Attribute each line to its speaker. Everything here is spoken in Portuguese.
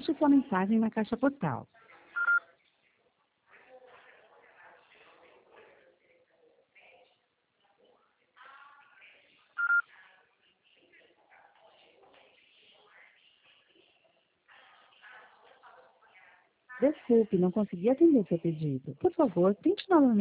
Speaker 1: deixe sua mensagem na caixa postal. Desculpe, não consegui atender seu pedido. Por favor, tente novamente.